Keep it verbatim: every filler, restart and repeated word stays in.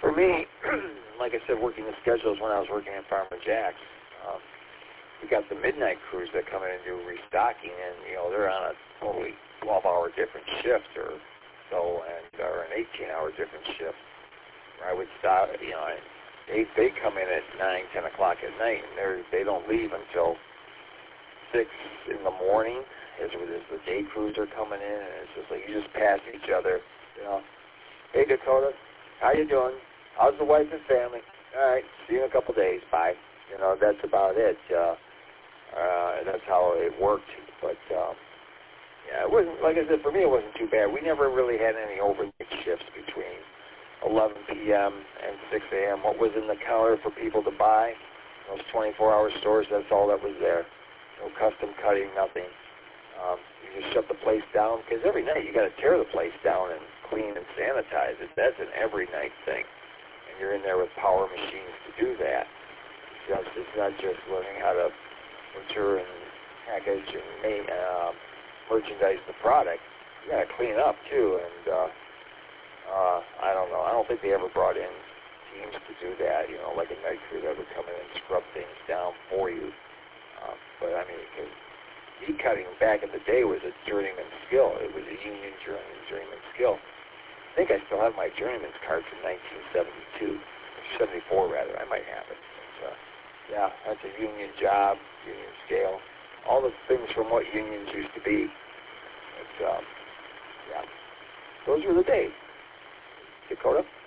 for me, like I said, working the schedules when I was working at Farmer Jack's, um, we got the midnight crews that come in and do restocking, and, you know, they're on a totally twelve-hour different shift or so, and or an eighteen-hour different shift. Where I would stop, you know, they they come in at nine, ten o'clock at night, and they they don't leave until six in the morning. As, as the day crews are coming in, and it's just like you just pass each other, you know. Hey Dakota, how you doing? How's the wife and family? All right, see you in a couple days. Bye. You know, that's about it. Uh, uh, that's how it worked. But um, yeah, it wasn't, like I said, for me it wasn't too bad. We never really had any overnight shifts between eleven p.m. and six a.m. What was in the counter for people to buy, those twenty-four hour stores, that's all that was there. No custom cutting, nothing. Um, you just shut the place down, because every night you got to tear the place down and clean and sanitize it. That's an every night thing. And you're in there with power machines to do that. It's, just, it's not just learning how to butcher and package and make, uh, merchandise the product. You got to clean it up too. And uh, uh, I don't know. I don't think they ever brought in teams to do that. You know, like a night crew that would come in and scrub things down for you. Uh, but I mean, cause meat cutting back in the day was a journeyman skill. It was a union journeyman, journeyman skill. I think I still have my journeyman's card from nineteen seventy-two, seventy-four rather. I might have it. But, uh, yeah, that's a union job, union scale. All the things from what unions used to be. But, um, yeah, those were the days. Dakota?